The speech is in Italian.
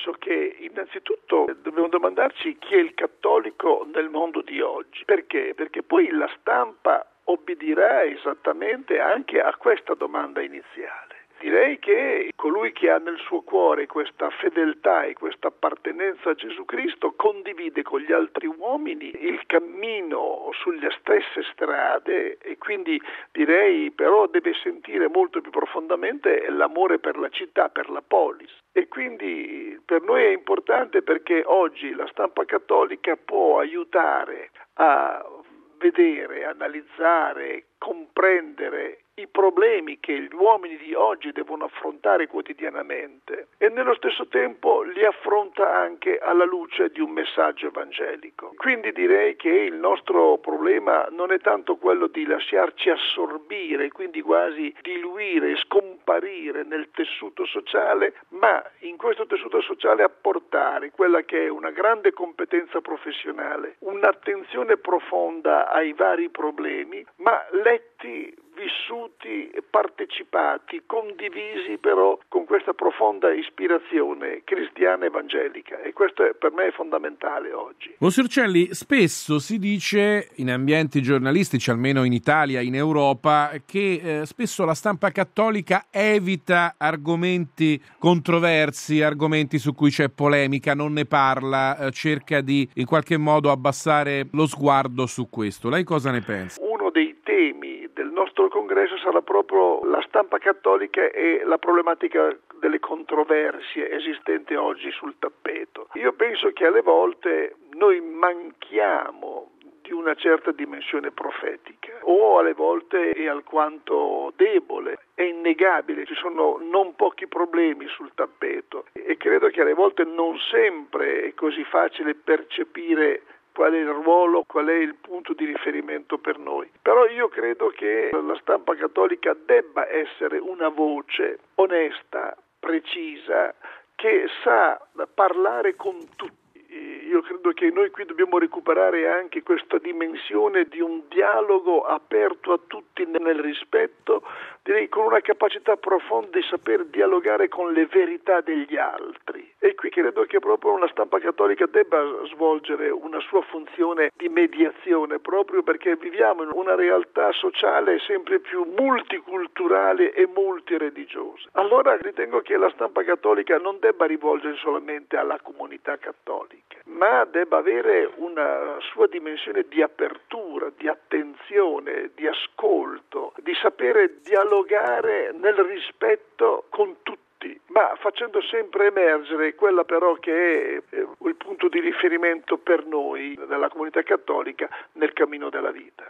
penso che innanzitutto dobbiamo domandarci chi è il cattolico nel mondo di oggi. Perché? Perché poi la stampa obbedirà esattamente anche a questa domanda iniziale. Direi che colui che ha nel suo cuore questa fedeltà e questa appartenenza a Gesù Cristo condivide con gli altri uomini il cammino sulle stesse strade e quindi direi però deve sentire molto più profondamente l'amore per la città, per la polis. E quindi per noi è importante perché oggi la stampa cattolica può aiutare a vedere, analizzare, comprendere i problemi che gli uomini di oggi devono affrontare quotidianamente e nello stesso tempo li affronta anche alla luce di un messaggio evangelico. Quindi direi che il nostro problema non è tanto quello di lasciarci assorbire, quindi quasi diluire, scomparire nel tessuto sociale, ma in questo tessuto sociale apportare quella che è una grande competenza professionale, un'attenzione profonda ai vari problemi, ma letti, vissuti, partecipati, condivisi però con questa profonda ispirazione cristiana evangelica e questo per me è fondamentale oggi. Monsignor Celli, spesso si dice in ambienti giornalistici, almeno in Italia, in Europa, che spesso la stampa cattolica evita argomenti controversi, argomenti su cui c'è polemica, non ne parla, cerca di in qualche modo abbassare lo sguardo su questo. Lei cosa ne pensa? Uno dei temi del nostro congresso sarà proprio la stampa cattolica e la problematica delle controversie esistenti oggi sul tappeto. Io penso che alle volte noi manchiamo di una certa dimensione profetica o alle volte è alquanto debole. È innegabile, ci sono non pochi problemi sul tappeto e credo che alle volte non sempre è così facile percepire qual è il ruolo, qual è il punto di riferimento per noi. Però io credo che la stampa cattolica debba essere una voce onesta, precisa, che sa parlare con tutti. Io credo che noi qui dobbiamo recuperare anche questa dimensione di un dialogo aperto a tutti nel rispetto, direi con una capacità profonda di saper dialogare con le verità degli altri. E qui credo che proprio una stampa cattolica debba svolgere una sua funzione di mediazione, proprio perché viviamo in una realtà sociale sempre più multiculturale e multireligiosa. Allora ritengo che la stampa cattolica non debba rivolgersi solamente alla comunità cattolica, ma debba avere una sua dimensione di apertura, di attenzione, di ascolto, di sapere dialogare nel rispetto con tutti, ma facendo sempre emergere quella però che è il punto di riferimento per noi della comunità cattolica nel cammino della vita.